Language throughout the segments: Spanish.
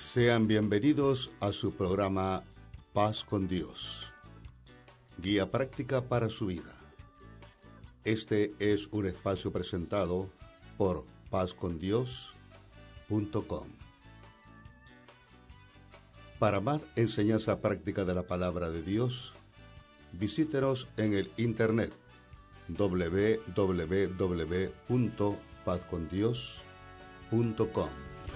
Sean bienvenidos a su programa Paz con Dios, guía práctica para su vida. Este es un espacio presentado por pazcondios.com. Para más enseñanza práctica de la palabra de Dios, visítenos en el internet www.pazcondios.com.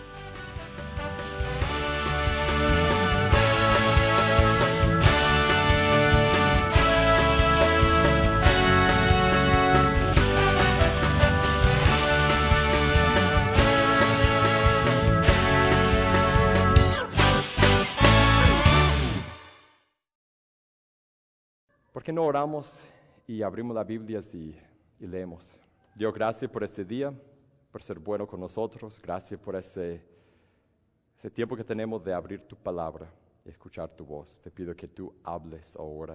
¿Por qué no oramos y abrimos las Biblias y leemos? Dios, gracias por este día, por ser bueno con nosotros. Gracias por ese tiempo que tenemos de abrir tu palabra y escuchar tu voz. Te pido que tú hables ahora,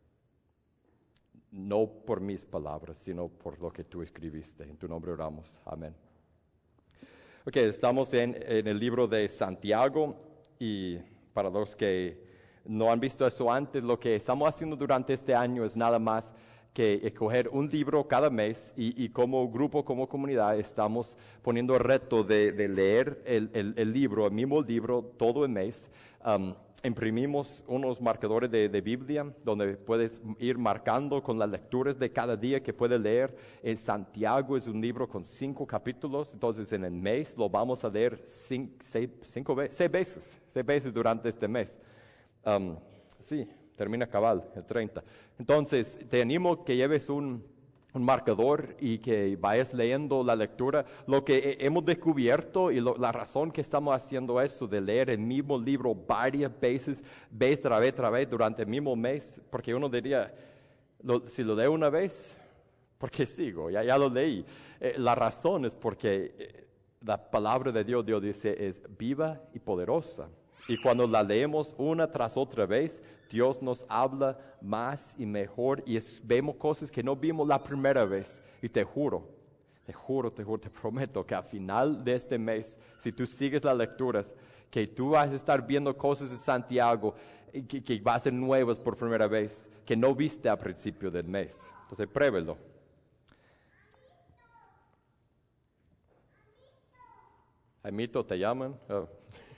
no por mis palabras, sino por lo que tú escribiste. En tu nombre oramos. Amén. Ok, estamos en el libro de Santiago, y para los que no han visto eso antes, lo que estamos haciendo durante este año es nada más que escoger un libro cada mes, y como grupo, como comunidad, estamos poniendo el reto de leer el libro, el mismo libro, todo el mes. Imprimimos unos marcadores de Biblia donde puedes ir marcando con las lecturas de cada día que puedes leer. En Santiago es un libro con 5 capítulos, entonces en el mes lo vamos a leer 6 veces durante este mes. Sí, termina cabal, el 30. Entonces, te animo que lleves un marcador y que vayas leyendo la lectura. Lo que hemos descubierto y la razón que estamos haciendo esto de leer el mismo libro varias veces, vez tras vez, durante el mismo mes, porque uno diría, si lo leo una vez, ¿por qué sigo? Ya lo leí. La razón es porque la palabra de Dios dice, es viva y poderosa. Y cuando la leemos una tras otra vez, Dios nos habla más y mejor, y vemos cosas que no vimos la primera vez. Y te prometo que al final de este mes, si tú sigues las lecturas, que tú vas a estar viendo cosas de Santiago que van a ser nuevas por primera vez, que no viste al principio del mes. Entonces, pruébelo. Jaimito, ¿te llaman? Oh.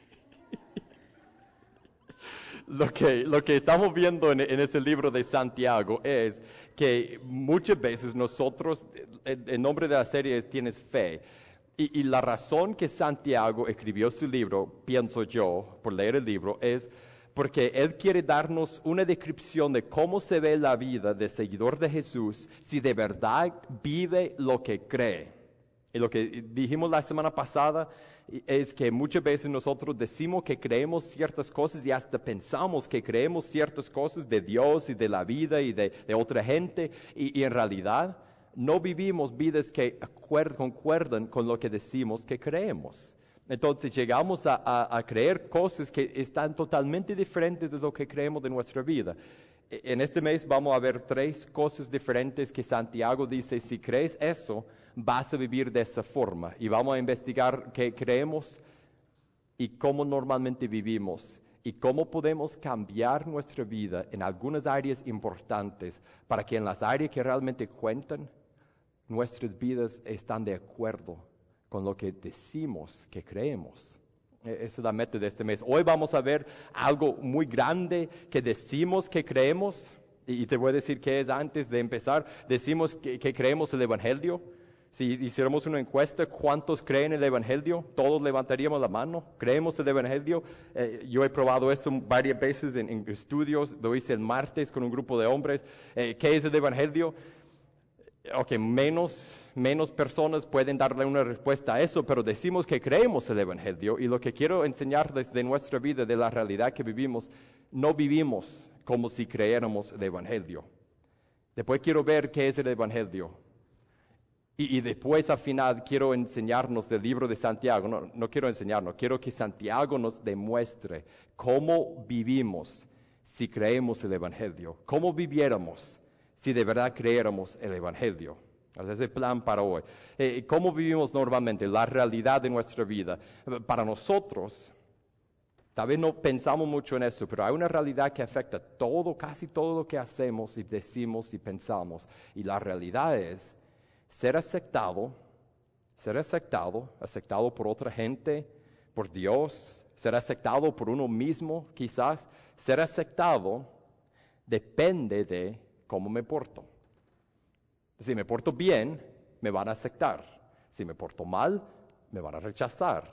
Lo que estamos viendo en ese libro de Santiago es que muchas veces nosotros, el nombre de la serie es Tienes Fe, y la razón que Santiago escribió su libro, pienso yo, por leer el libro, es porque él quiere darnos una descripción de cómo se ve la vida de seguidor de Jesús si de verdad vive lo que cree. Y lo que dijimos la semana pasada es que muchas veces nosotros decimos que creemos ciertas cosas y hasta pensamos que creemos ciertas cosas de Dios y de la vida y de otra gente, y en realidad no vivimos vidas que concuerdan con lo que decimos que creemos. Entonces llegamos a creer cosas que están totalmente diferentes de lo que creemos de nuestra vida. En este mes vamos a ver 3 cosas diferentes que Santiago dice, si crees eso, vas a vivir de esa forma. Y vamos a investigar qué creemos y cómo normalmente vivimos, y cómo podemos cambiar nuestra vida en algunas áreas importantes para que en las áreas que realmente cuentan, nuestras vidas están de acuerdo con lo que decimos que creemos. Esa es la meta de este mes. Hoy vamos a ver algo muy grande que decimos que creemos, y te voy a decir qué es antes de empezar. Decimos que creemos el Evangelio. Si hiciéramos una encuesta, ¿cuántos creen el Evangelio? Todos levantaríamos la mano. ¿Creemos el Evangelio? Yo he probado esto varias veces en estudios. Lo hice el martes con un grupo de hombres. ¿Qué es el Evangelio? Ok, menos personas pueden darle una respuesta a eso, pero decimos que creemos el Evangelio, y lo que quiero enseñarles de nuestra vida, de la realidad que vivimos, no vivimos como si creyéramos el Evangelio. Después quiero ver qué es el Evangelio, y después al final quiero enseñarnos del libro de Santiago. No quiero enseñarnos, quiero que Santiago nos demuestre cómo vivimos si creemos el Evangelio, cómo viviéramos si de verdad creyéramos el Evangelio. Ese es el plan para hoy. ¿Cómo vivimos normalmente? La realidad de nuestra vida. Para nosotros, Tal vez no pensamos mucho en eso, pero hay una realidad que afecta todo, casi todo lo que hacemos y decimos y pensamos. Y la realidad es ser aceptado por otra gente, por Dios, ser aceptado por uno mismo, quizás. Ser aceptado depende de cómo me porto. Si me porto bien, me van a aceptar. Si me porto mal, me van a rechazar.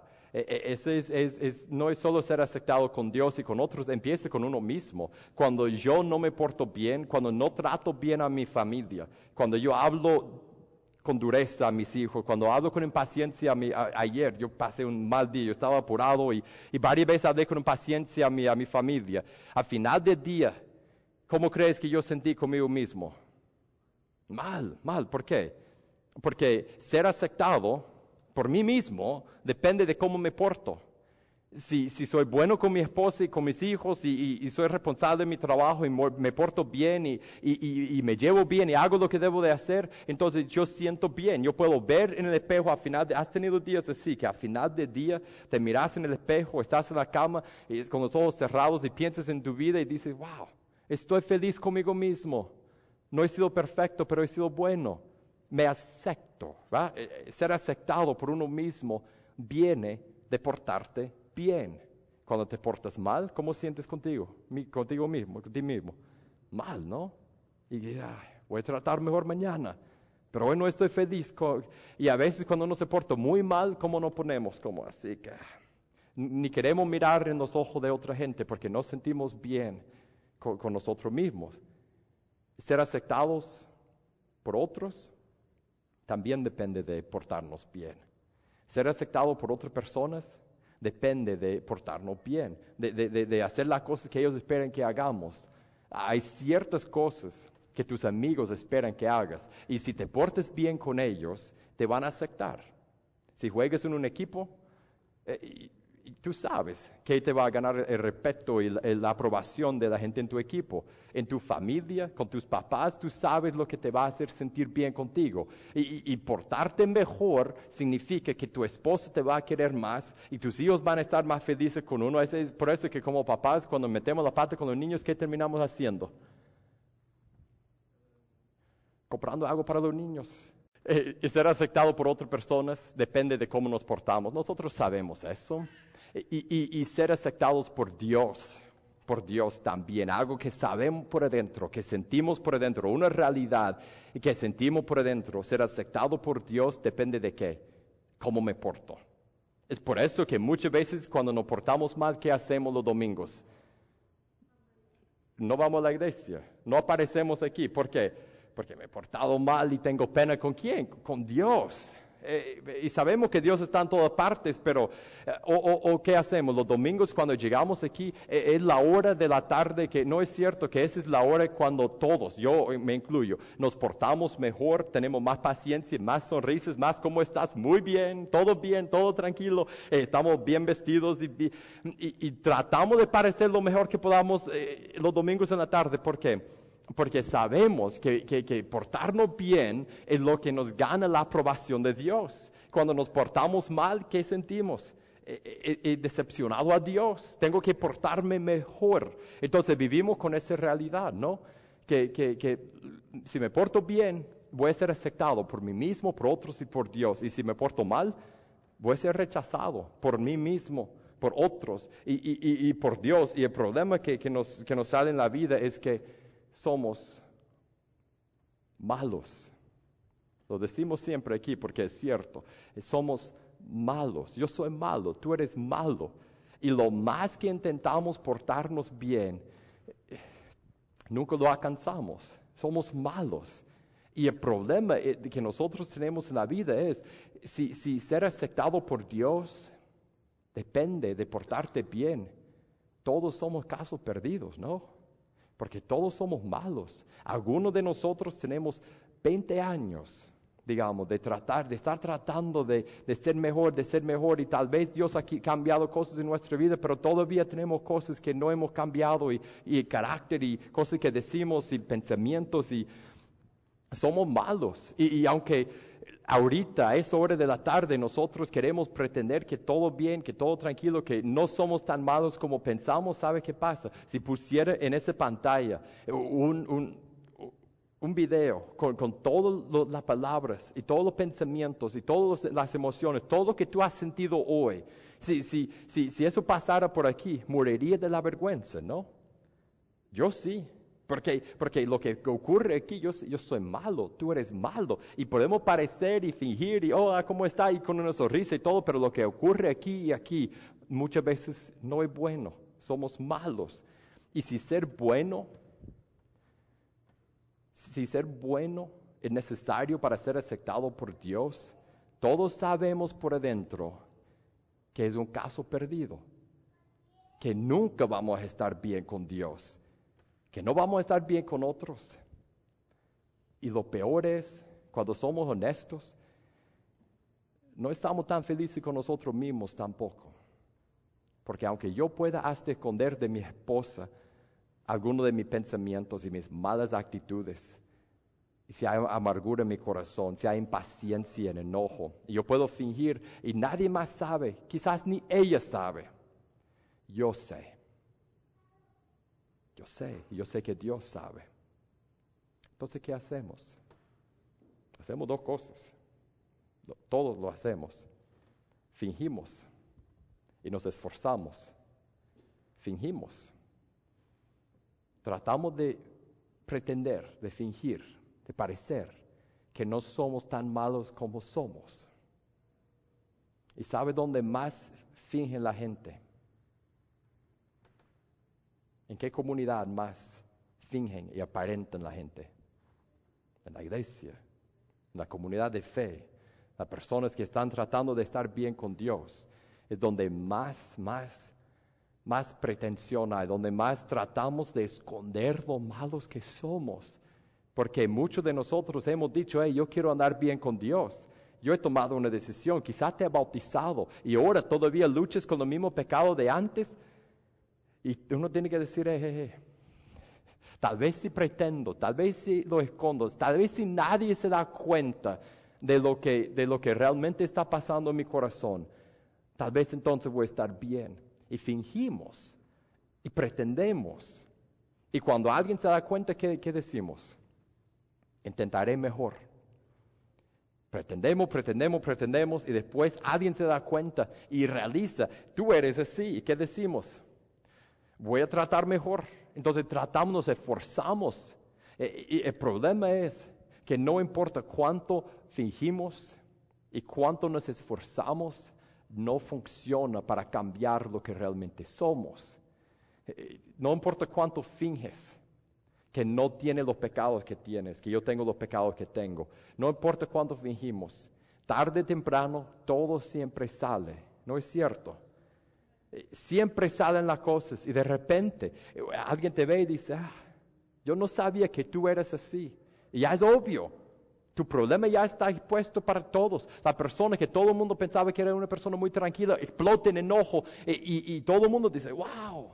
No es solo ser aceptado con Dios y con otros, empieza con uno mismo. Cuando yo no me porto bien, cuando no trato bien a mi familia, cuando yo hablo con dureza a mis hijos, cuando hablo con impaciencia ayer yo pasé un mal día, yo estaba apurado y varias veces hablé con impaciencia a mi familia. Al final del día, ¿cómo crees que yo sentí conmigo mismo? Mal, ¿por qué? Porque ser aceptado por mí mismo depende de cómo me porto. Si soy bueno con mi esposa y con mis hijos y soy responsable de mi trabajo y me porto bien y me llevo bien y hago lo que debo de hacer, entonces yo siento bien. Yo puedo ver en el espejo has tenido días así, que al final del día te miras en el espejo, estás en la cama y con los ojos cerrados y piensas en tu vida y dices, wow, estoy feliz conmigo mismo. No he sido perfecto, pero he sido bueno. Me acepto, ¿va? Ser aceptado por uno mismo viene de portarte bien. Cuando te portas mal, ¿cómo sientes contigo mismo, con ti mismo? Mal, ¿no? Y voy a tratar mejor mañana, pero hoy no estoy feliz. Y a veces cuando uno se porta muy mal, ¿cómo nos ponemos? Como así que ni queremos mirar en los ojos de otra gente porque no sentimos bien con nosotros mismos. Ser aceptados por otros también depende de portarnos bien. Ser aceptado por otras personas depende de portarnos bien, de hacer las cosas que ellos esperan que hagamos. Hay ciertas cosas que tus amigos esperan que hagas y si te portes bien con ellos, te van a aceptar. Si juegas en un equipo, tú sabes que te va a ganar el respeto y la aprobación de la gente en tu equipo. En tu familia, con tus papás, tú sabes lo que te va a hacer sentir bien contigo. Y portarte mejor significa que tu esposa te va a querer más y tus hijos van a estar más felices con uno. Es por eso que como papás, cuando metemos la pata con los niños, ¿qué terminamos haciendo? Comprando algo para los niños. Y ser aceptado por otras personas depende de cómo nos portamos. Nosotros sabemos eso. Y ser aceptados por Dios también, algo que sabemos por adentro, que sentimos por adentro, una realidad que sentimos por adentro. Ser aceptado por Dios depende de qué, cómo me porto. Es por eso que muchas veces cuando nos portamos mal, ¿qué hacemos los domingos? No vamos a la iglesia, no aparecemos aquí. ¿Por qué? Porque me he portado mal y tengo pena. ¿Con quién? Con Dios. Y sabemos que Dios está en todas partes, pero ¿qué hacemos? Los domingos cuando llegamos aquí es la hora de la tarde, que no es cierto que esa es la hora cuando todos, yo me incluyo, nos portamos mejor, tenemos más paciencia, más sonrisas, más ¿cómo estás? Muy bien, todo tranquilo, estamos bien vestidos y tratamos de parecer lo mejor que podamos los domingos en la tarde. ¿Por qué? Porque sabemos que portarnos bien es lo que nos gana la aprobación de Dios. Cuando nos portamos mal, ¿qué sentimos? He decepcionado a Dios, tengo que portarme mejor. Entonces vivimos con esa realidad, ¿no? Que si me porto bien, voy a ser aceptado por mí mismo, por otros y por Dios. Y si me porto mal, voy a ser rechazado por mí mismo, por otros y por Dios. Y el problema que nos sale en la vida es que somos malos. Lo decimos siempre aquí porque es cierto. Somos malos. Yo soy malo, tú eres malo. Y lo más que intentamos portarnos bien, nunca lo alcanzamos. Somos malos. Y el problema que nosotros tenemos en la vida es, si ser aceptado por Dios depende de portarte bien, todos somos casos perdidos, ¿no? Porque todos somos malos. Algunos de nosotros tenemos 20 años, digamos, de estar tratando de ser mejor, y tal vez Dios ha cambiado cosas en nuestra vida, pero todavía tenemos cosas que no hemos cambiado y carácter y cosas que decimos y pensamientos y somos malos. Y aunque ahorita, a esa hora de la tarde, nosotros queremos pretender que todo bien, que todo tranquilo, que no somos tan malos como pensamos. ¿Sabe qué pasa? Si pusiera en esa pantalla un video con todas las palabras y todos los pensamientos y todas las emociones, todo lo que tú has sentido hoy, si eso pasara por aquí, moriría de la vergüenza, ¿no? Yo sí. Porque lo que ocurre aquí, yo soy malo, tú eres malo. Y podemos parecer y fingir y, hola, ¿cómo está? Y con una sonrisa y todo, pero lo que ocurre aquí y aquí muchas veces no es bueno. Somos malos. Y si ser bueno es necesario para ser aceptado por Dios, todos sabemos por adentro que es un caso perdido. Que nunca vamos a estar bien con Dios. Que no vamos a estar bien con otros. Y lo peor es, cuando somos honestos, no estamos tan felices con nosotros mismos tampoco. Porque aunque yo pueda hasta esconder de mi esposa algunos de mis pensamientos y mis malas actitudes, y si hay amargura en mi corazón, si hay impaciencia en enojo, y yo puedo fingir y nadie más sabe, quizás ni ella sabe, yo sé. Yo sé que Dios sabe. Entonces, ¿qué hacemos? Hacemos dos cosas. Todos lo hacemos. Fingimos y nos esforzamos. Fingimos. Tratamos de pretender, de fingir, de parecer que no somos tan malos como somos. ¿Y sabe dónde más finge la gente? ¿En qué comunidad más fingen y aparentan la gente? En la iglesia, en la comunidad de fe, las personas que están tratando de estar bien con Dios, es donde más pretensión hay, donde más tratamos de esconder lo malos que somos. Porque muchos de nosotros hemos dicho, hey, yo quiero andar bien con Dios. Yo he tomado una decisión, quizás te he bautizado y ahora todavía luchas con el mismo pecado de antes. Y uno tiene que decir, tal vez si pretendo, tal vez si lo escondo, tal vez si nadie se da cuenta de lo que realmente está pasando en mi corazón, tal vez entonces voy a estar bien. Y fingimos, y pretendemos. Y cuando alguien se da cuenta, ¿qué decimos? Intentaré mejor. Pretendemos, y después alguien se da cuenta y realiza, tú eres así. ¿Y qué decimos? Voy a tratar mejor. Entonces tratamos, nos esforzamos. Y el problema es que no importa cuánto fingimos y cuánto nos esforzamos, no funciona para cambiar lo que realmente somos. No importa cuánto finges que no tienes los pecados que tienes, que yo tengo los pecados que tengo. No importa cuánto fingimos. Tarde o temprano todo siempre sale. ¿No es cierto? Siempre salen las cosas y de repente alguien te ve y dice, yo no sabía que tú eres así. Y ya es obvio, tu problema ya está expuesto para todos. La persona que todo el mundo pensaba que era una persona muy tranquila, explota en enojo y todo el mundo dice, wow,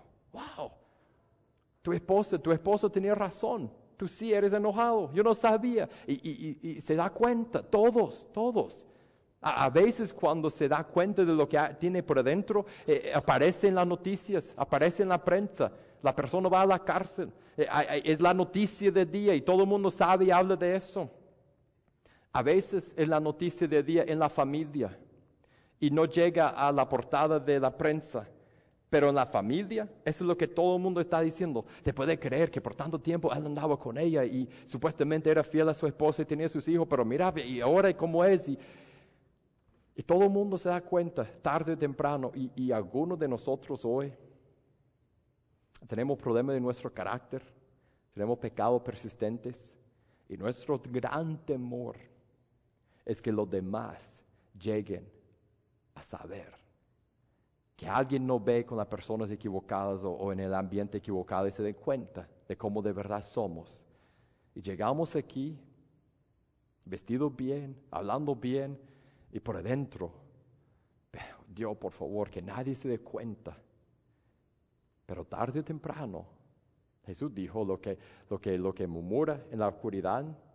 tu esposo tenía razón, tú sí eres enojado, yo no sabía. Y se da cuenta, todos. A veces cuando se da cuenta de lo que tiene por adentro, aparece en las noticias, aparece en la prensa, la persona va a la cárcel, es la noticia del día y todo el mundo sabe y habla de eso. A veces es la noticia del día en la familia y no llega a la portada de la prensa, pero en la familia, eso es lo que todo el mundo está diciendo. Se puede creer que por tanto tiempo él andaba con ella y supuestamente era fiel a su esposa y tenía sus hijos, pero mira, y ahora cómo es. Y todo el mundo se da cuenta, tarde o temprano, y algunos de nosotros hoy tenemos problemas de nuestro carácter, tenemos pecados persistentes, y nuestro gran temor es que los demás lleguen a saber. Que alguien nos ve con las personas equivocadas o en el ambiente equivocado y se den cuenta de cómo de verdad somos. Y llegamos aquí, vestidos bien, hablando bien, y por adentro, Dios, por favor, que nadie se dé cuenta. Pero tarde o temprano, Jesús dijo, lo que murmura en la oscuridad,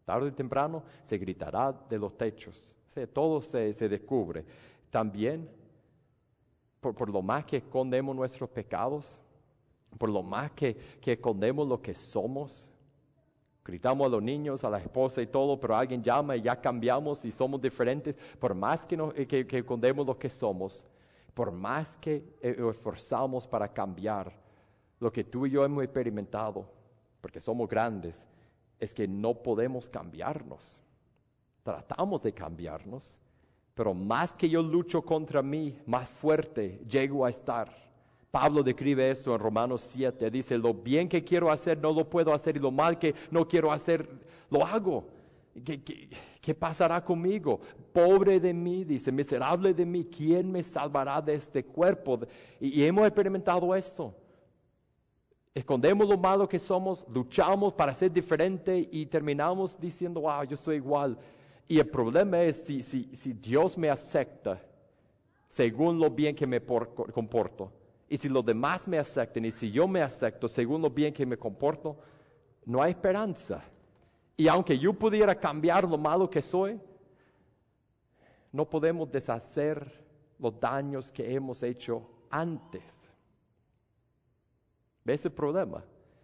Tarde o temprano se gritará de los techos. O sea, todo se descubre. También, por lo más que escondemos nuestros pecados, por lo más que escondemos lo que somos, gritamos a los niños, a la esposa y todo, pero alguien llama y ya cambiamos y somos diferentes. Por más que escondemos lo que somos, por más que esforzamos para cambiar, lo que tú y yo hemos experimentado, porque somos grandes, es que no podemos cambiarnos. Tratamos de cambiarnos, pero más que yo lucho contra mí, más fuerte llego a estar. Pablo describe esto en Romanos 7, dice, lo bien que quiero hacer no lo puedo hacer y lo mal que no quiero hacer lo hago. ¿Qué pasará conmigo? Pobre de mí, dice, miserable de mí, ¿quién me salvará de este cuerpo? Y hemos experimentado esto. Escondemos lo malo que somos, luchamos para ser diferente y terminamos diciendo, wow, yo soy igual. Y el problema es si Dios me acepta según lo bien que me comporto, y si los demás me aceptan, y si yo me acepto según lo bien que me comporto, no hay esperanza. Y aunque yo pudiera cambiar lo malo que soy, no podemos deshacer los daños que hemos hecho antes. ¿Ves el problema?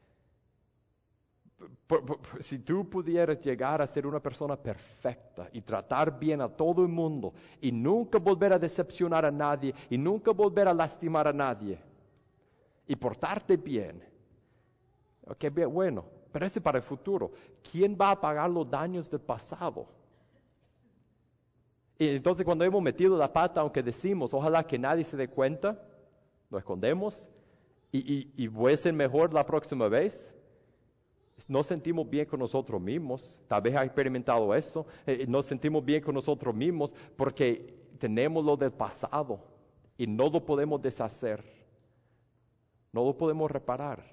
Si tú pudieras llegar a ser una persona perfecta y tratar bien a todo el mundo y nunca volver a decepcionar a nadie y nunca volver a lastimar a nadie y portarte bien, ok, bien, bueno, pero ese para el futuro. ¿Quién va a pagar los daños del pasado? Y entonces cuando hemos metido la pata, aunque decimos, ojalá que nadie se dé cuenta, lo escondemos y voy a ser mejor la próxima vez. Nos sentimos bien con nosotros mismos, tal vez has experimentado eso, nos sentimos bien con nosotros mismos porque tenemos lo del pasado y no lo podemos deshacer, no lo podemos reparar.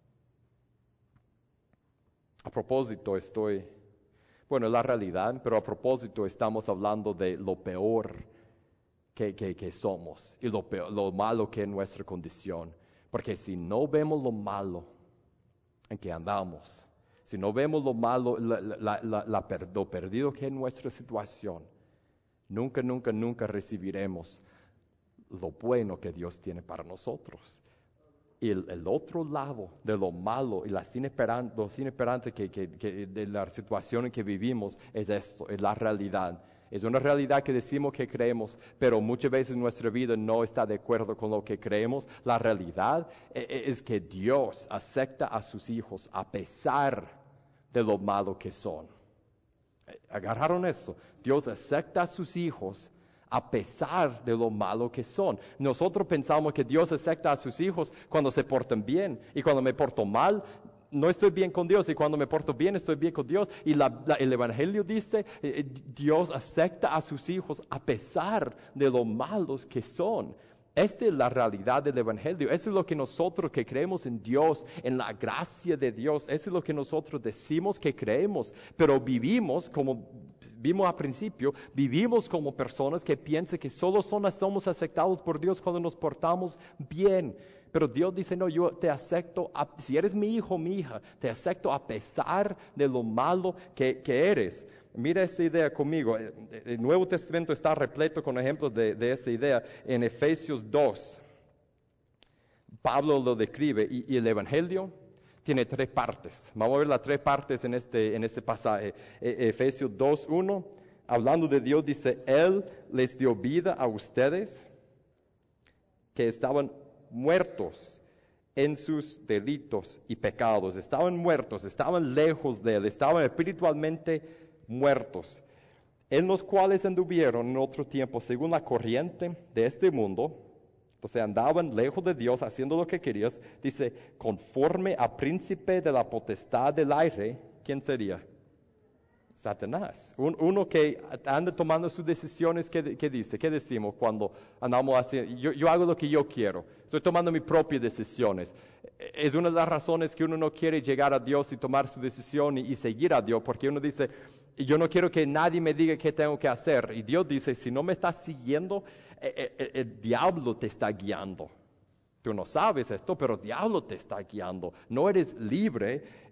A propósito bueno, la realidad, pero a propósito estamos hablando de lo peor que somos y lo malo que es nuestra condición, porque si no vemos lo malo en que andamos, si no vemos lo malo, lo perdido que es nuestra situación, nunca recibiremos lo bueno que Dios tiene para nosotros. Y el otro lado de lo malo y los inesperantes de la situación en que vivimos es esto, es la realidad. Es una realidad que decimos que creemos, pero muchas veces nuestra vida no está de acuerdo con lo que creemos. La realidad es que Dios acepta a sus hijos a pesar de lo malo que son. ¿Agarraron eso? Dios acepta a sus hijos a pesar de lo malo que son. Nosotros pensamos que Dios acepta a sus hijos cuando se portan bien, y cuando me porto mal, no estoy bien con Dios, y cuando me porto bien, estoy bien con Dios. Y el Evangelio dice, Dios acepta a sus hijos a pesar de lo malos que son. Esta es la realidad del Evangelio. Eso es lo que nosotros que creemos en Dios, en la gracia de Dios, eso es lo que nosotros decimos que creemos, pero vivimos como vimos al principio, vivimos como personas que piensan que solo somos aceptados por Dios cuando nos portamos bien. Pero Dios dice, no, yo te acepto, si eres mi hijo, mi hija, te acepto a pesar de lo malo que eres. Mira esa idea conmigo. El Nuevo Testamento está repleto con ejemplos de esa idea. En Efesios 2, Pablo lo describe, y el Evangelio tiene 3 partes. Vamos a ver las 3 partes en este pasaje. Efesios 2:1, hablando de Dios, dice, Él les dio vida a ustedes que estaban muertos en sus delitos y pecados. Estaban muertos, estaban lejos de Él, estaban espiritualmente muertos, en los cuales anduvieron en otro tiempo según la corriente de este mundo. Entonces andaban lejos de Dios, haciendo lo que querías. Dice, conforme a príncipe de la potestad del aire. ¿Quién sería? Satanás. Uno que anda tomando sus decisiones. ¿Qué dice? ¿Qué decimos cuando andamos haciendo? Yo hago lo que yo quiero. Estoy tomando mis propias decisiones. Es una de las razones que uno no quiere llegar a Dios y tomar su decisión y seguir a Dios, porque uno dice, yo no quiero que nadie me diga qué tengo que hacer. Y Dios dice, si no me estás siguiendo, el diablo te está guiando. Tú no sabes esto, pero el diablo te está guiando. No eres libre.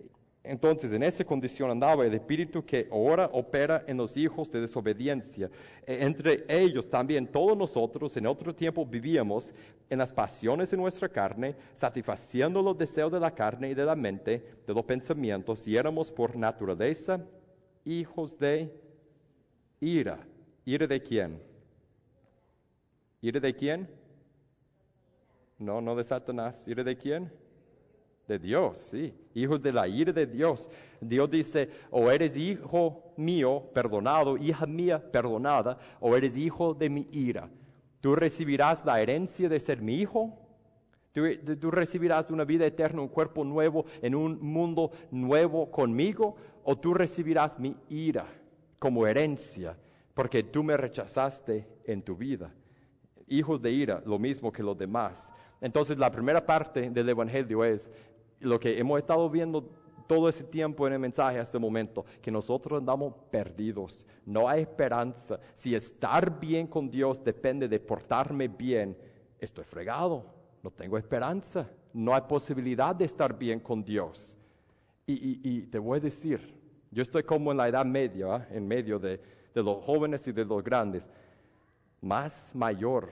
Entonces, en esa condición andaba el espíritu que ahora opera en los hijos de desobediencia. Entre ellos también todos nosotros en otro tiempo vivíamos en las pasiones de nuestra carne, satisfaciendo los deseos de la carne y de la mente, de los pensamientos, y éramos por naturaleza hijos de ira. ¿Ira de quién? ¿Ira de quién? No de Satanás. ¿Ira de quién? De Dios, sí. Hijos de la ira de Dios. Dios dice, o eres hijo mío perdonado, hija mía perdonada, o eres hijo de mi ira. Tú recibirás la herencia de ser mi hijo. Tú recibirás una vida eterna, un cuerpo nuevo, en un mundo nuevo conmigo, o tú recibirás mi ira como herencia, porque tú me rechazaste en tu vida. Hijos de ira, lo mismo que los demás. Entonces, la primera parte del Evangelio es lo que hemos estado viendo todo ese tiempo en el mensaje hasta el momento, que nosotros andamos perdidos, no hay esperanza. Si estar bien con Dios depende de portarme bien, estoy fregado, no tengo esperanza, no hay posibilidad de estar bien con Dios. Y te voy a decir, yo estoy como en la edad media, en medio de los jóvenes y de los grandes, más mayor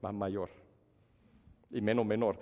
y menos menor.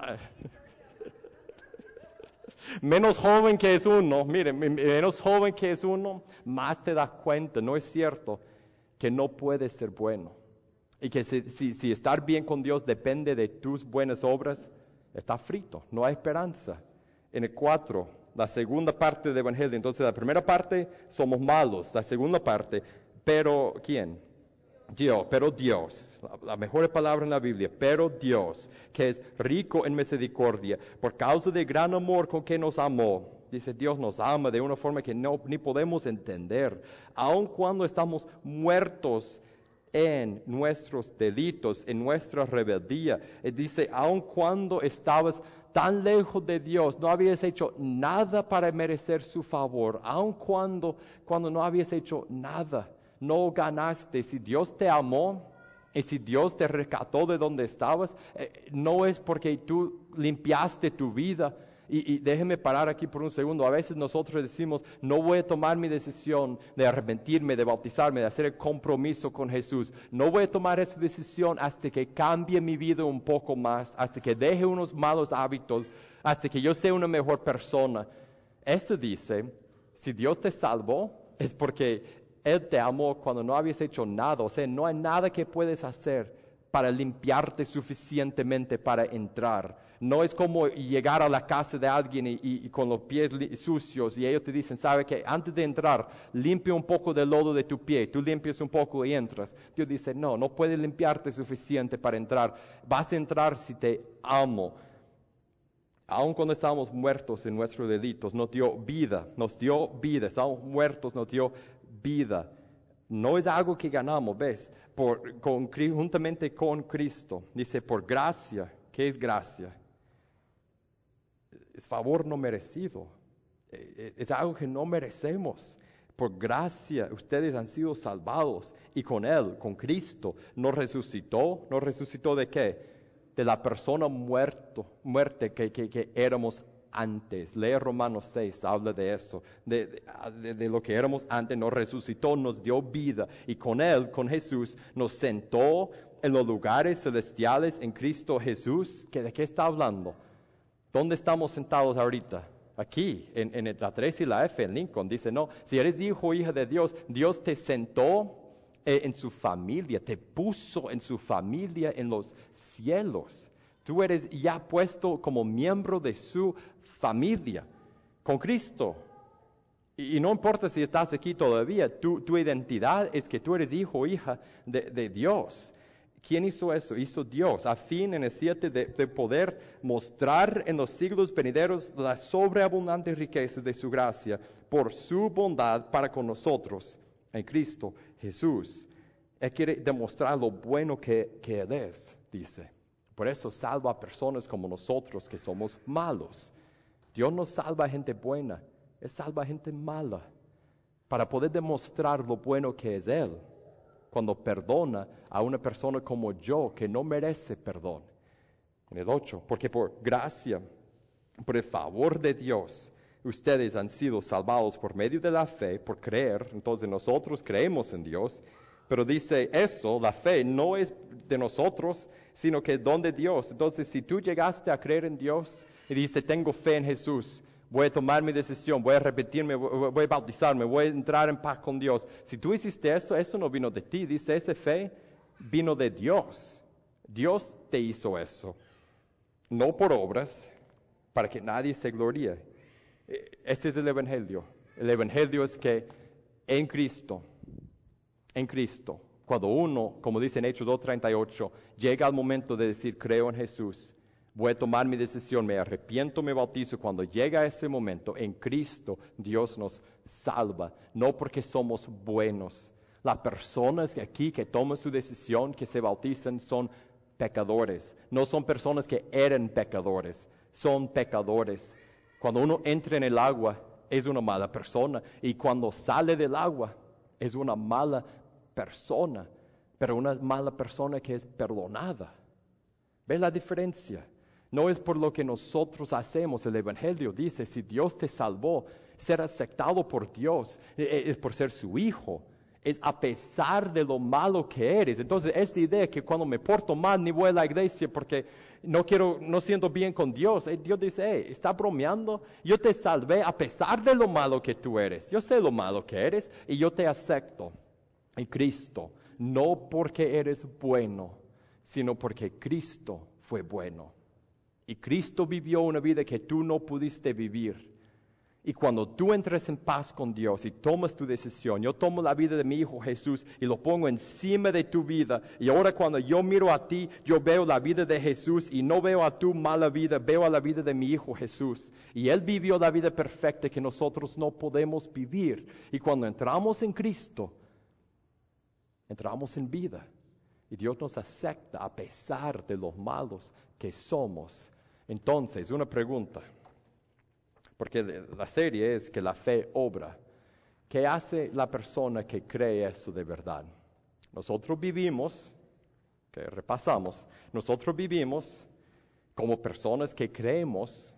Menos joven que es uno, miren, menos joven que es uno, más te das cuenta, no es cierto, que no puedes ser bueno. Y que si estar bien con Dios depende de tus buenas obras, está frito, no hay esperanza. En el 4, la segunda parte del Evangelio, entonces la primera parte, somos malos, la segunda parte, pero ¿quién? Dios, pero Dios, la mejor palabra en la Biblia, pero Dios, que es rico en misericordia, por causa del gran amor con que nos amó. Dice, Dios nos ama de una forma que ni podemos entender, aun cuando estamos muertos en nuestros delitos, en nuestra rebeldía. Dice, aun cuando estabas tan lejos de Dios, no habías hecho nada para merecer su favor, aun cuando no habías hecho nada. No ganaste. Si Dios te amó y si Dios te rescató de donde estabas, no es porque tú limpiaste tu vida. Y déjeme parar aquí por un segundo. A veces nosotros decimos, no voy a tomar mi decisión de arrepentirme, de bautizarme, de hacer el compromiso con Jesús. No voy a tomar esa decisión hasta que cambie mi vida un poco más, hasta que deje unos malos hábitos, hasta que yo sea una mejor persona. Esto dice, si Dios te salvó, es porque Él te amó cuando no habías hecho nada. O sea, no hay nada que puedes hacer para limpiarte suficientemente para entrar. No es como llegar a la casa de alguien y con los pies sucios y ellos te dicen, ¿sabe qué? Antes de entrar, limpia un poco del lodo de tu pie. Tú limpias un poco y entras. Dios dice, no puedes limpiarte suficiente para entrar. Vas a entrar si te amo. Aun cuando estábamos muertos en nuestros delitos, nos dio vida. Estábamos muertos, nos dio vida. No es algo que ganamos, ¿ves? Juntamente con Cristo. Dice, por gracia. ¿Qué es gracia? Es favor no merecido. Es algo que no merecemos. Por gracia ustedes han sido salvados. Y con Él, con Cristo, nos resucitó. ¿Nos resucitó de qué? De la persona muerte que éramos antes. Lee Romanos 6, habla de eso, de lo que éramos antes, nos resucitó, nos dio vida, y con Él, con Jesús, nos sentó en los lugares celestiales en Cristo Jesús. ¿De qué está hablando? ¿Dónde estamos sentados ahorita? Aquí, en la 3 y la F, en Lincoln. Dice, no, si eres hijo o hija de Dios, Dios te sentó en su familia, te puso en su familia en los cielos. Tú eres ya puesto como miembro de su familia, con Cristo. Y no importa si estás aquí todavía, tu identidad es que tú eres hijo o hija de Dios. ¿Quién hizo eso? Hizo Dios, a fin en el 7 de poder mostrar en los siglos venideros las sobreabundantes riquezas de su gracia por su bondad para con nosotros en Cristo Jesús. Él quiere demostrar lo bueno que Él es, dice. Por eso salva a personas como nosotros que somos malos. Dios no salva a gente buena, Él salva a gente mala para poder demostrar lo bueno que es Él cuando perdona a una persona como yo que no merece perdón. En el 8, porque por gracia, por el favor de Dios, Ustedes han sido salvados por medio de la fe, por creer. Entonces nosotros creemos en Dios. Pero dice eso, la fe no es de nosotros, sino que es don de Dios. Entonces si tú llegaste a creer en Dios y dices, tengo fe en Jesús, voy a tomar mi decisión, voy a repetirme, voy a bautizarme, voy a entrar en paz con Dios. Si tú hiciste eso, eso no vino de ti. Dice, esa fe vino de Dios. Dios te hizo eso. No por obras, para que nadie se gloríe. Este es el Evangelio. El Evangelio es que en Cristo, cuando uno, como dice en Hechos 2:38, llega al momento de decir, creo en Jesús, voy a tomar mi decisión, me arrepiento, me bautizo. Cuando llega ese momento, en Cristo, Dios nos salva, no porque somos buenos. Las personas aquí que toman su decisión, que se bautizan, son pecadores. No son personas que eran pecadores, son pecadores. Cuando uno entra en el agua, es una mala persona. Y cuando sale del agua, es una mala persona. Pero una mala persona que es perdonada. ¿Ves la diferencia? No es por lo que nosotros hacemos. El Evangelio dice, si Dios te salvó, ser aceptado por Dios es por ser su hijo. Es a pesar de lo malo que eres. Entonces, esta idea que cuando me porto mal ni voy a la iglesia porque no siento bien con Dios. Dios dice, está bromeando. Yo te salvé a pesar de lo malo que tú eres. Yo sé lo malo que eres y yo te acepto en Cristo. No porque eres bueno, sino porque Cristo fue bueno. Y Cristo vivió una vida que tú no pudiste vivir. Y cuando tú entres en paz con Dios y tomas tu decisión, yo tomo la vida de mi Hijo Jesús y lo pongo encima de tu vida. Y ahora cuando yo miro a ti, yo veo la vida de Jesús y no veo a tu mala vida, veo a la vida de mi Hijo Jesús. Y Él vivió la vida perfecta que nosotros no podemos vivir. Y cuando entramos en Cristo, entramos en vida. Y Dios nos acepta a pesar de los malos que somos. Entonces, una pregunta. Porque la serie es que la fe obra. ¿Qué hace la persona que cree eso de verdad? Nosotros vivimos, que repasamos, nosotros vivimos como personas que creemos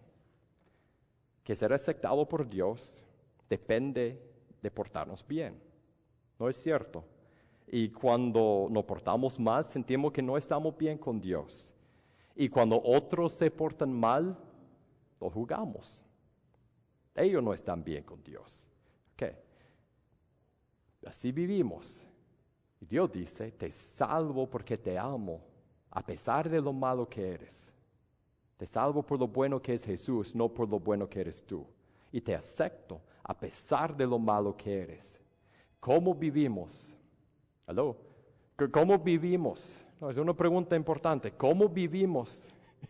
que ser aceptado por Dios depende de portarnos bien. ¿No es cierto? Y cuando nos portamos mal, sentimos que no estamos bien con Dios. Y cuando otros se portan mal, los juzgamos. Ellos no están bien con Dios. ¿Qué? Así vivimos. Y Dios dice, te salvo porque te amo, a pesar de lo malo que eres. Te salvo por lo bueno que es Jesús, no por lo bueno que eres tú. Y te acepto, a pesar de lo malo que eres. ¿Cómo vivimos? ¿Aló? ¿Cómo vivimos? No, es una pregunta importante. ¿Cómo vivimos?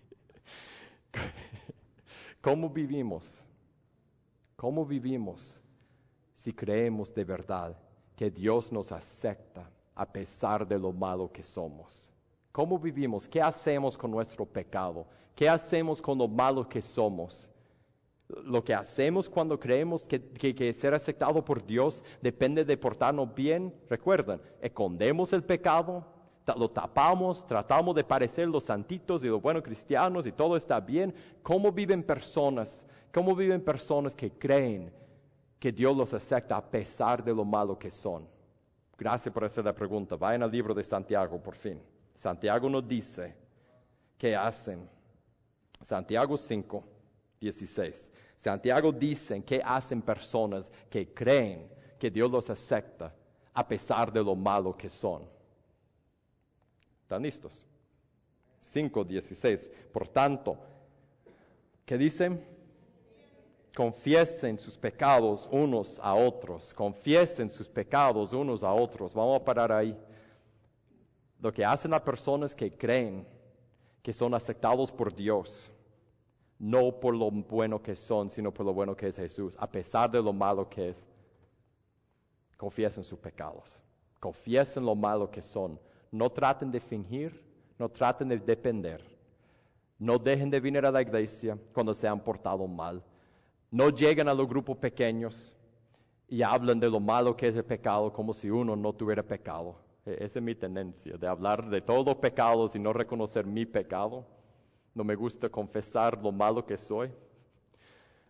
¿Cómo vivimos? ¿Cómo vivimos si creemos de verdad que Dios nos acepta a pesar de lo malo que somos? ¿Cómo vivimos? ¿Qué hacemos con nuestro pecado? ¿Qué hacemos con lo malo que somos? Lo que hacemos cuando creemos que ser aceptado por Dios depende de portarnos bien. Recuerden, escondemos el pecado, lo tapamos, tratamos de parecer los santitos y los buenos cristianos y todo está bien. ¿Cómo viven personas? ¿Cómo viven personas que creen que Dios los acepta a pesar de lo malo que son? Gracias por hacer la pregunta. Vayan al libro de Santiago, por fin. Santiago nos dice qué hacen. Santiago 5:16. Santiago dice qué hacen personas que creen que Dios los acepta a pesar de lo malo que son. ¿Están listos? 5:16. Por tanto, ¿qué dicen? Confiesen sus pecados unos a otros. Confiesen sus pecados unos a otros. Vamos a parar ahí. Lo que hacen las personas que creen que son aceptados por Dios, no por lo bueno que son, sino por lo bueno que es Jesús, a pesar de lo malo que es, confiesen sus pecados. Confiesen lo malo que son. No traten de fingir, no traten de depender. No dejen de venir a la iglesia cuando se han portado mal. No lleguen a los grupos pequeños y hablan de lo malo que es el pecado como si uno no tuviera pecado. Esa es mi tendencia, de hablar de todos los pecados y no reconocer mi pecado. No me gusta confesar lo malo que soy.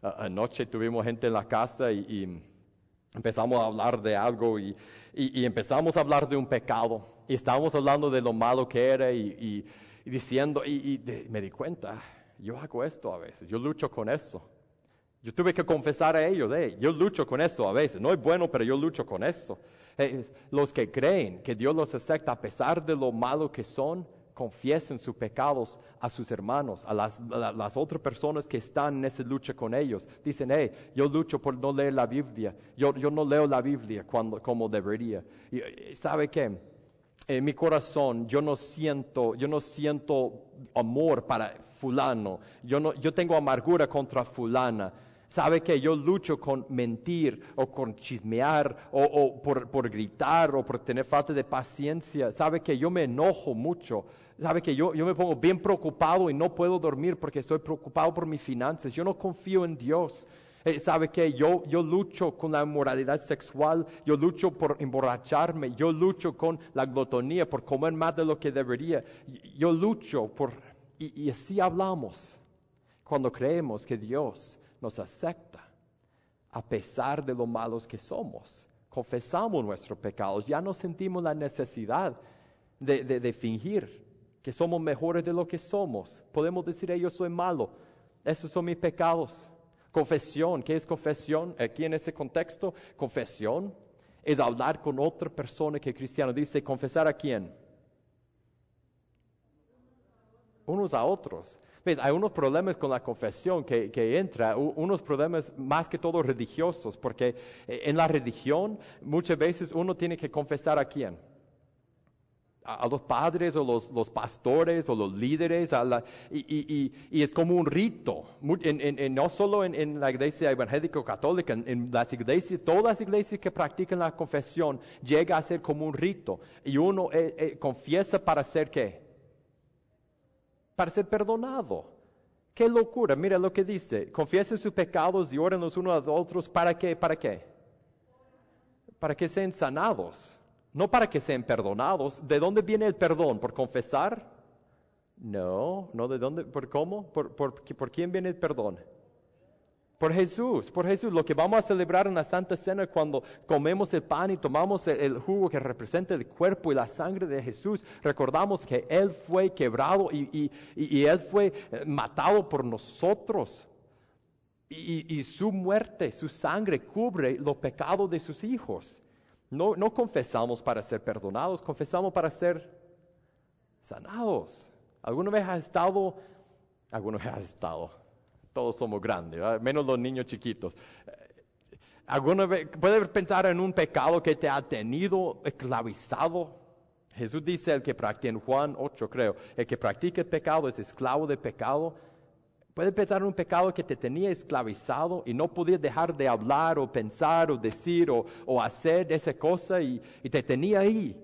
Anoche tuvimos gente en la casa y empezamos a hablar de algo y empezamos a hablar de un pecado. Y estábamos hablando de lo malo que era y diciendo, me di cuenta, yo hago esto a veces, yo lucho con eso. Yo tuve que confesar a ellos, yo lucho con eso a veces, no es bueno, pero yo lucho con eso. Los que creen que Dios los acepta a pesar de lo malo que son, confiesen sus pecados a sus hermanos, a las otras personas que están en esa lucha con ellos. Dicen, yo lucho por no leer la Biblia, yo no leo la Biblia como debería. Y ¿sabe qué? En mi corazón yo no siento amor para fulano, yo tengo amargura contra fulana. ¿Sabe que yo lucho con mentir o con chismear o por gritar o por tener falta de paciencia? ¿Sabe que yo me enojo mucho? ¿Sabe que yo me pongo bien preocupado y no puedo dormir porque estoy preocupado por mis finanzas? Yo no confío en Dios. ¿Sabe que yo lucho con la inmoralidad sexual? Yo lucho por emborracharme. Yo lucho con la glotonía, por comer más de lo que debería. Yo lucho y así hablamos cuando creemos que Dios nos acepta a pesar de lo malos que somos. Confesamos nuestros pecados, ya no sentimos la necesidad de fingir que somos mejores de lo que somos. Podemos decir, yo soy malo, esos son mis pecados. Confesión, ¿qué es confesión? Aquí en ese contexto, confesión es hablar con otra persona que es cristiano. Dice, ¿confesar a quién? Unos a otros. ¿Ves? Hay unos problemas con la confesión que entra, unos problemas más que todo religiosos, porque en la religión muchas veces uno tiene que confesar a quién. A los padres o los pastores o los líderes, y es como un rito, no solo en la iglesia evangélica católica, en las iglesias, todas las iglesias que practican la confesión, llega a ser como un rito, y uno confiesa para ser ¿qué? Para ser perdonado. ¡Qué locura! Mira lo que dice, confiesen sus pecados y oren los unos a los otros, ¿para qué? ¿Para qué? Para que sean sanados. No para que sean perdonados. ¿De dónde viene el perdón? ¿Por confesar? No, ¿de dónde? ¿Por cómo? ¿Por quién viene el perdón? Por Jesús, por Jesús. Lo que vamos a celebrar en la Santa Cena cuando comemos el pan y tomamos el jugo que representa el cuerpo y la sangre de Jesús, recordamos que Él fue quebrado y Él fue matado por nosotros. Y su muerte, su sangre cubre los pecados de sus hijos. No confesamos para ser perdonados, confesamos para ser sanados. ¿Alguna vez has estado? Todos somos grandes, ¿verdad? Menos los niños chiquitos. ¿Alguna vez puedes pensar en un pecado que te ha tenido esclavizado? Jesús dice, el que practica, en Juan 8 creo, el que practica el pecado es esclavo del pecado. Puedes pensar en un pecado que te tenía esclavizado y no podías dejar de hablar o pensar o decir o hacer esa cosa y te tenía ahí.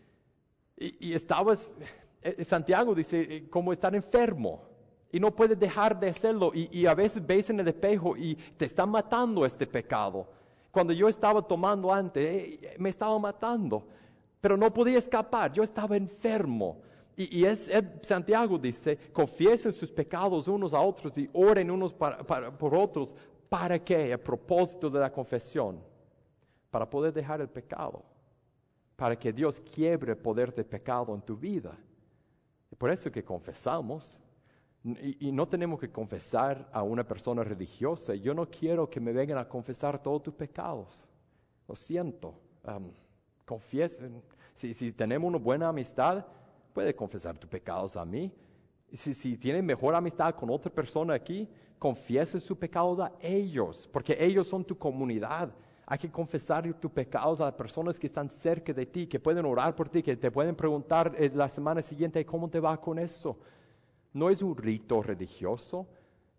Y estabas, Santiago dice, como estar enfermo. Y no puedes dejar de hacerlo. Y a veces ves en el espejo y te está matando este pecado. Cuando yo estaba tomando antes, me estaba matando. Pero no podía escapar. Yo estaba enfermo. Santiago dice, confiesen sus pecados unos a otros y oren unos por otros. ¿Para qué? A propósito de la confesión. Para poder dejar el pecado. Para que Dios quiebre el poder del pecado en tu vida. Y por eso que confesamos. Y no tenemos que confesar a una persona religiosa. Yo no quiero que me vengan a confesar todos tus pecados. Lo siento. Confiesen. Si tenemos una buena amistad, puede confesar tus pecados a mí. Si tienen mejor amistad con otra persona aquí, confiesen sus pecados a ellos, porque ellos son tu comunidad. Hay que confesar tus pecados a las personas que están cerca de ti, que pueden orar por ti, que te pueden preguntar la semana siguiente cómo te va con eso. No es un rito religioso.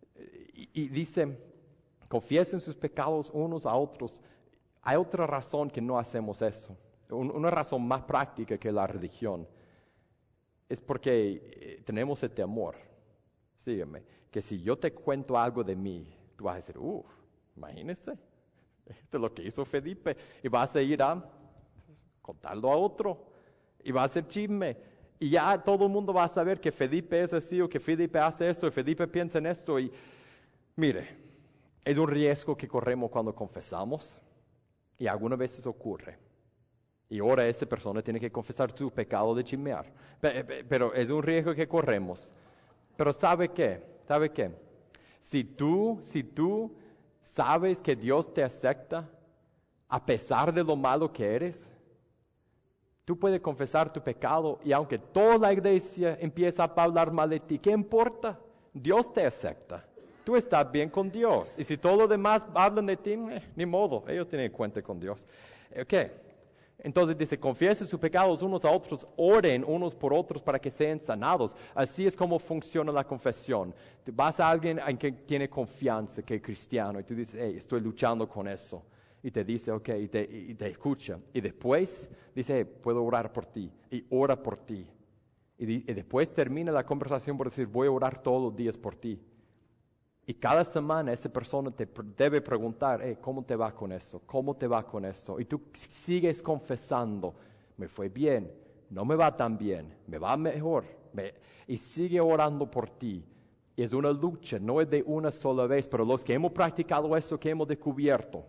Y dice, confiesen sus pecados unos a otros. Hay otra razón que no hacemos eso. Una razón más práctica que la religión. Es porque tenemos este temor. Sígueme. Que si yo te cuento algo de mí, tú vas a decir, imagínese. Esto es lo que hizo Felipe. Y vas a ir a contarlo a otro. Y va a ser chisme. Y ya todo el mundo va a saber que Felipe es así o que Felipe hace esto y Felipe piensa en esto. Y mire, Es un riesgo que corremos cuando confesamos y algunas veces ocurre. Y ahora esa persona tiene que confesar su pecado de chismear. Pero es un riesgo que corremos. Pero ¿sabe qué? ¿Sabe qué? Si tú sabes que Dios te acepta a pesar de lo malo que eres, tú puedes confesar tu pecado y aunque toda la iglesia empieza a hablar mal de ti, ¿qué importa? Dios te acepta. Tú estás bien con Dios. Y si todos los demás hablan de ti, ni modo, ellos tienen cuenta con Dios. Entonces dice, confiesen sus pecados unos a otros, oren unos por otros para que sean sanados. Así es como funciona la confesión. Vas a alguien en quien tiene confianza, que es cristiano, y tú dices, hey, estoy luchando con eso. Y te dice, ok, y te escucha. Y después dice, hey, puedo orar por ti. Y ora por ti. Y después termina la conversación por decir, voy a orar todos los días por ti. Y cada semana esa persona te debe preguntar, hey, ¿cómo te va con eso? ¿Cómo te va con eso? Y tú sigues confesando, me fue bien, no me va tan bien, me va mejor. Y sigue orando por ti. Y es una lucha, no es de una sola vez, pero los que hemos practicado eso, que hemos descubierto,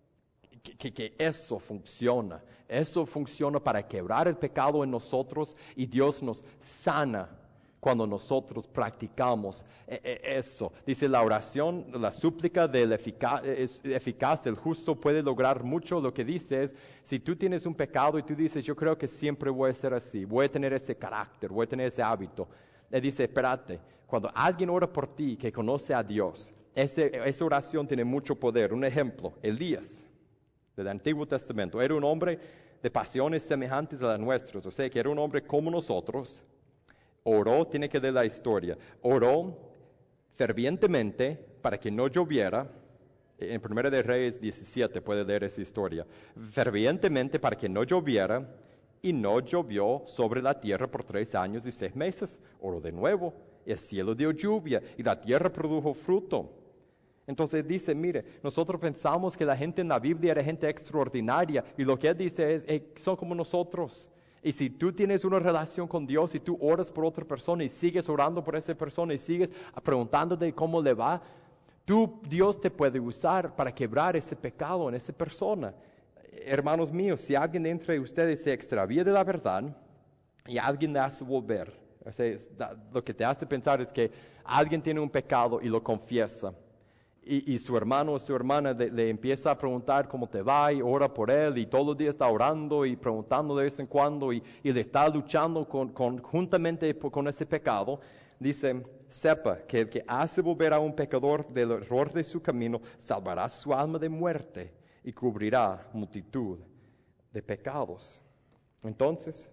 que eso funciona. Eso funciona para quebrar el pecado en nosotros y Dios nos sana cuando nosotros practicamos eso. Dice la oración, la súplica es eficaz, el justo puede lograr mucho. Lo que dice es, si tú tienes un pecado y tú dices, yo creo que siempre voy a ser así, voy a tener ese carácter, voy a tener ese hábito. Él dice, espérate, cuando alguien ora por ti que conoce a Dios, esa oración tiene mucho poder. Un ejemplo, Elías, del Antiguo Testamento, era un hombre de pasiones semejantes a las nuestras, o sea que era un hombre como nosotros. Oró, tiene que leer la historia, oró fervientemente para que no lloviera. En 1 de Reyes 17 puede leer esa historia. Fervientemente para que no lloviera, y no llovió sobre la tierra por 3 años y 6 meses. Oró de nuevo, el cielo dio lluvia y la tierra produjo fruto. Entonces dice, mire, nosotros pensamos que la gente en la Biblia era gente extraordinaria, y lo que él dice es, son como nosotros. Y si tú tienes una relación con Dios y tú oras por otra persona y sigues orando por esa persona y sigues preguntándote cómo le va, Dios te puede usar para quebrar ese pecado en esa persona. Hermanos míos, si alguien entre ustedes se extravía de la verdad y alguien le hace volver, o sea, lo que te hace pensar es que alguien tiene un pecado y lo confiesa. Y su hermano o su hermana le empieza a preguntar cómo te va y ora por él y todos los días está orando y preguntando de vez en cuando y le está luchando juntamente con ese pecado. Dice, sepa que el que hace volver a un pecador del error de su camino salvará su alma de muerte y cubrirá multitud de pecados. Entonces,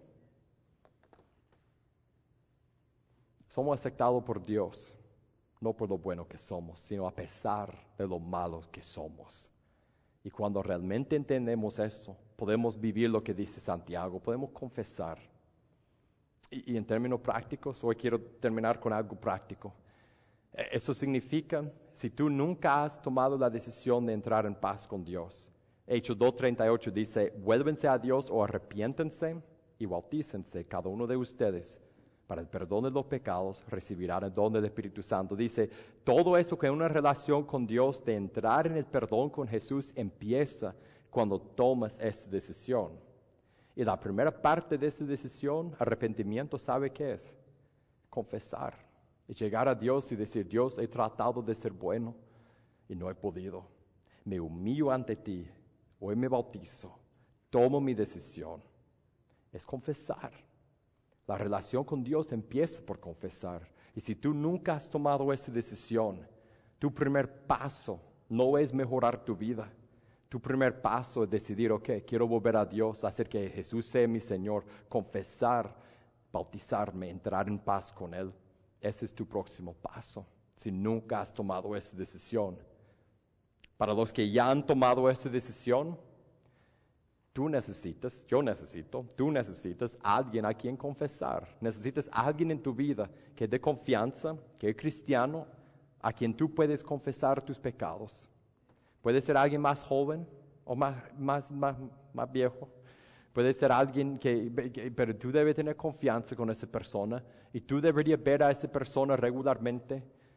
somos aceptados por Dios. No por lo bueno que somos, sino a pesar de lo malos que somos. Y cuando realmente entendemos eso, podemos vivir lo que dice Santiago, podemos confesar. Y en términos prácticos, hoy quiero terminar con algo práctico. Eso significa, si tú nunca has tomado la decisión de entrar en paz con Dios, Hechos 2:38 dice, vuélvense a Dios o arrepiéntense y bautícense cada uno de ustedes. Para el perdón de los pecados recibirán el don del Espíritu Santo. Dice, todo eso que es una relación con Dios, de entrar en el perdón con Jesús, empieza cuando tomas esa decisión. Y la primera parte de esa decisión, arrepentimiento, ¿sabe qué es? Confesar. Y llegar a Dios y decir, Dios, he tratado de ser bueno y no he podido. Me humillo ante ti, hoy me bautizo, tomo mi decisión. Es confesar. La relación con Dios empieza por confesar. Y si tú nunca has tomado esa decisión, tu primer paso no es mejorar tu vida. Tu primer paso es decidir, ok, quiero volver a Dios, hacer que Jesús sea mi Señor, confesar, bautizarme, entrar en paz con Él. Ese es tu próximo paso, si nunca has tomado esa decisión. Para los que ya han tomado esa decisión, tú necesitas alguien a quien confesar. Necesitas alguien en tu vida que es de confianza, que es cristiano, a quien tú puedes confesar tus pecados. Puede ser alguien más joven o más viejo. Puede ser alguien pero tú debes tener confianza con esa persona y tú deberías ver a esa persona regularmente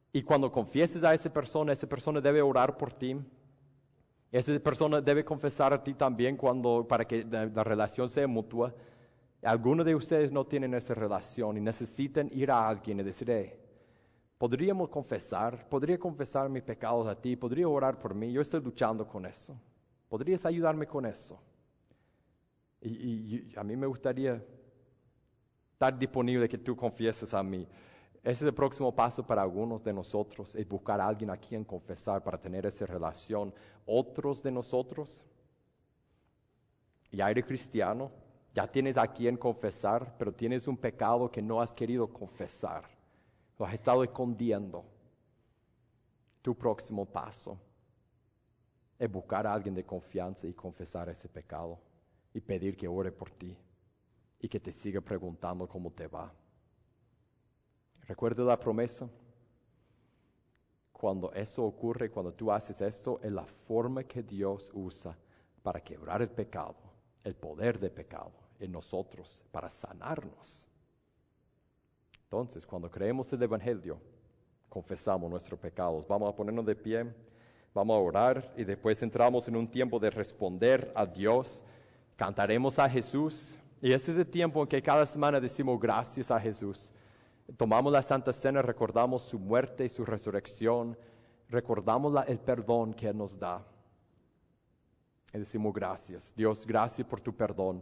Y cuando confieses a esa persona debe orar por ti. Esa persona debe confesar a ti también para que la relación sea mutua. Algunos de ustedes no tienen esa relación y necesitan ir a alguien y decir, podría confesar mis pecados a ti, podría orar por mí, yo estoy luchando con eso. ¿Podrías ayudarme con eso? Y a mí me gustaría estar disponible que tú confieses a mí. Ese es el próximo paso para algunos de nosotros, es buscar a alguien a quien confesar para tener esa relación. Otros de nosotros, ya eres cristiano, ya tienes a quien confesar, pero tienes un pecado que no has querido confesar. Lo has estado escondiendo. Tu próximo paso es buscar a alguien de confianza y confesar ese pecado y pedir que ore por ti y que te siga preguntando cómo te va. ¿Recuerda la promesa? Cuando eso ocurre, cuando tú haces esto, es la forma que Dios usa para quebrar el pecado, el poder del pecado en nosotros, para sanarnos. Entonces, cuando creemos el Evangelio, confesamos nuestros pecados. Vamos a ponernos de pie, vamos a orar y después entramos en un tiempo de responder a Dios. Cantaremos a Jesús y ese es el tiempo en que cada semana decimos gracias a Jesús. Tomamos la Santa Cena, recordamos su muerte y su resurrección, recordamos el perdón que Él nos da. Y decimos gracias. Dios, gracias por tu perdón.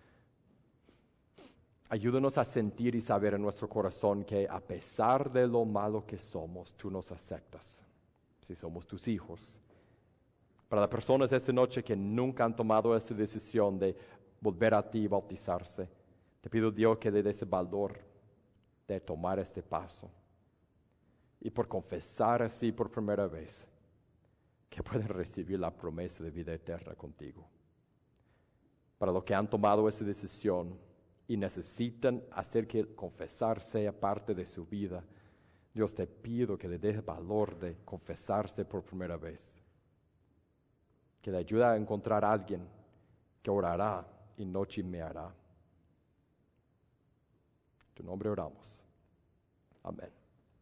Ayúdanos a sentir y saber en nuestro corazón que a pesar de lo malo que somos, tú nos aceptas, si somos tus hijos. Para las personas esta noche que nunca han tomado esa decisión de volver a ti y bautizarse, te pido, Dios, que le des el valor de tomar este paso y por confesar así por primera vez que pueden recibir la promesa de vida eterna contigo. Para los que han tomado esa decisión y necesitan hacer que confesar sea parte de su vida, Dios, te pido que le des valor de confesarse por primera vez, que le ayude a encontrar a alguien que orará y no chismeará. En tu nombre oramos. Amén.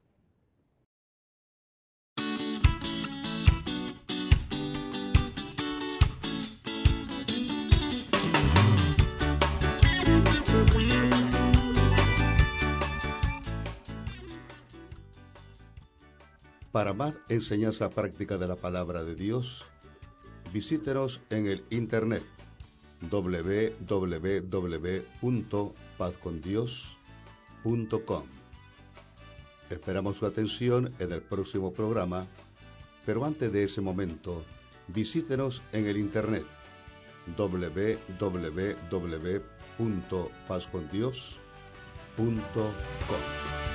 Para más enseñanza práctica de la palabra de Dios, visítenos en el internet www.pazcondios.com. Esperamos su atención en el próximo programa, pero antes de ese momento, visítenos en el internet www.pazcondios.com.